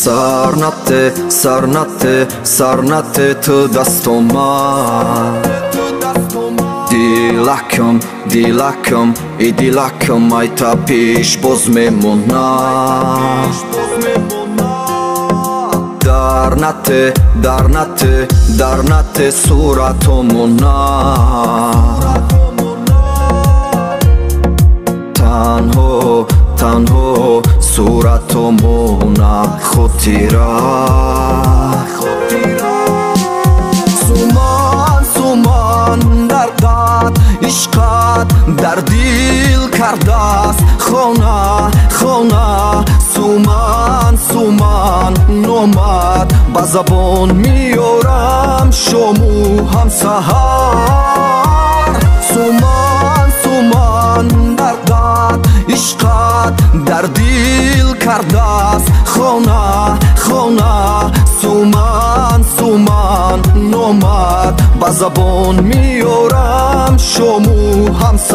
Սառնատե դաստոմա Դիլակում այտապիշ բոզ մեմոնա Դառնատե սուրաթոմոնա Տանհո սուրաթոմոնա խոտիրա Սուման դարդատ իշկատ դարդիլ կարդաս խոնա Սուման նոմատ բազաբոն մի օրամ շոմու համսահար Սուման դարդատ իշկատ դարդիլ կարդաս խոնա Սուման նոմատ բազաբոն մի օրամ շոմու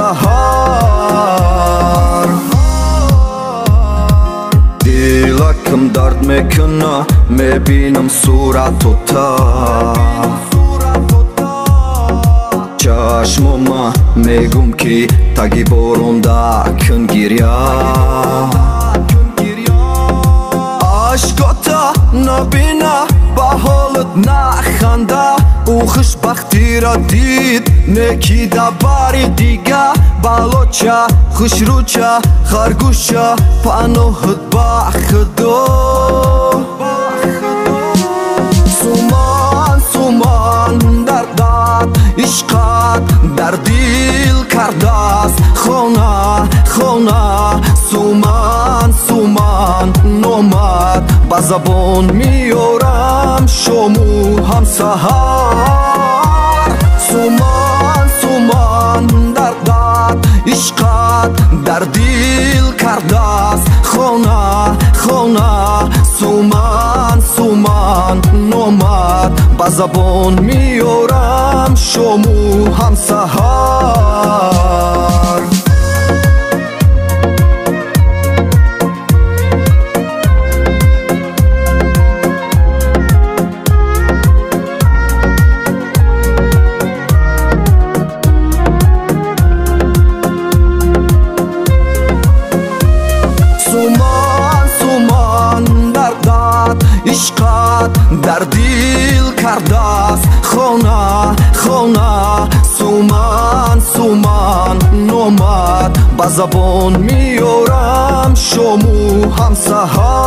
համսահար Դիլակում դարդ մեքնա մեբինım սուրաթոթա Ճաշմոմա մեգումքի տագի բորոնդա քնգիրյա Աշկոտա նաբինա բահոլըտ նախանդա Ուխշ բախտիրա դիտ նեքի դաբարի դիգա Բալոչա, խշրուչա, խարգուշա Պանոհըտ բախդո Սուման դարդատ իշկատ դարդիլ կարդաս խոնա Սուման նոմատ բազաբոն մի օրամ շոմու համսահար Սուման դարդատ իշկատ դարդիլ կարդաս խոնա Սուման նոմատ բազաբոն մի օրամ շոմու համսահար Իշկատ դարդիլ կարդաս խոնա Սուման նոմատ բազաբոն մի օրամ շոմու համսահար